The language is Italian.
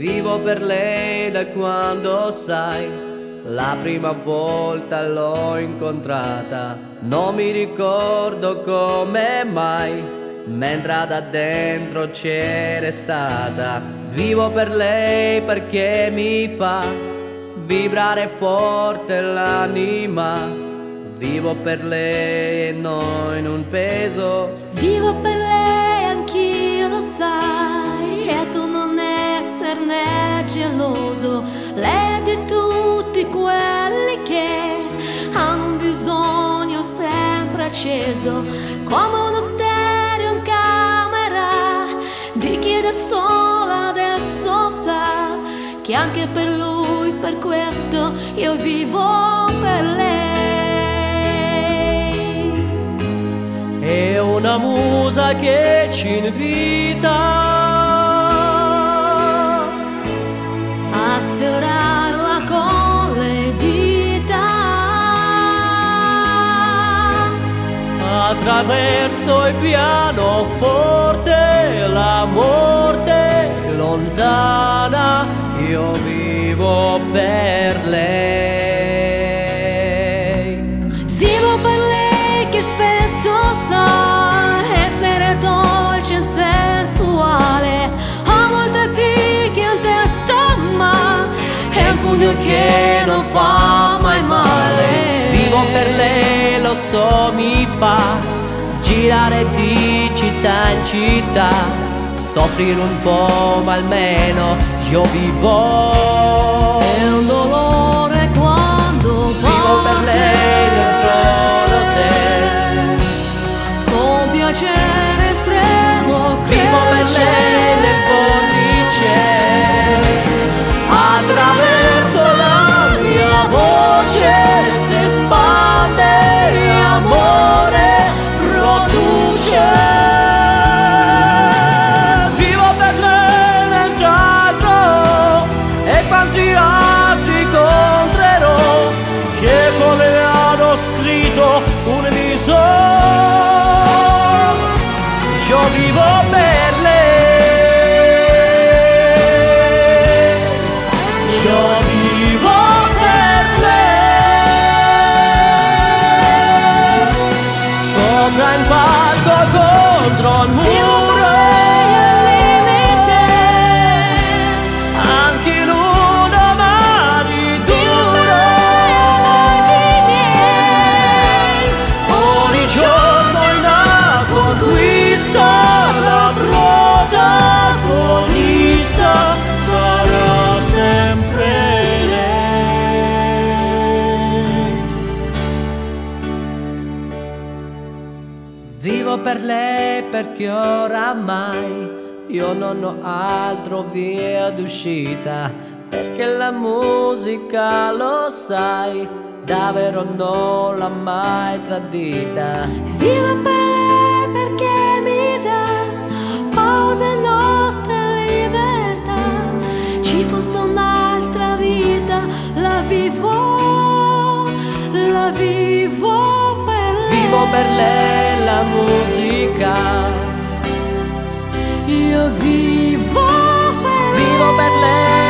Vivo per lei da quando, sai, la prima volta l'ho incontrata. Non mi ricordo come mai, mentre da dentro c'era stata. Vivo per lei perché mi fa vibrare forte l'anima. Vivo per lei e non in un peso. Vivo per lei, anch'io lo sai, e tu non esserne geloso. Lei è di tutti quelli che hanno un bisogno sempre acceso, come uno stereo in camera di chi da sola adesso sa che anche per lui, per questo io vivo per lei. È una musa che ci invita a sfiorarla con le dita, attraverso il pianoforte, la morte lontana. Io vivo per lei. Vivo per lei che spesso sa essere dolce e sensuale, a volte picchia in testa ma è un pugno che non fa mai male. Vivo per lei, lo so, mi fa girare di città in città, soffrire un po' ma almeno io vivo. È un dolore quando Vivo per lei dentro l'hotel, con piacere estremo vivo per lei nel portice, attraverso la mia voce si espande amore, produce. Vivo per lei nel teatro e quanti altri incontrerò che come le hanno scritto un viso. Io vivo per lei, io vivo per lei, sopra il palco contro il muro, anche in un domani duro. Ogni giorno è una conquista, la protagonista sarà sempre lei. Vivo per lei perché oramai io non ho altro via d'uscita, perché la musica, lo sai, davvero non l'ha mai tradita. Vivo per lei perché mi dà pausa, notte e libertà. Ci fosse un'altra vita, la vivo per lei. Vivo per lei la musica, Io vivo per vivo per lei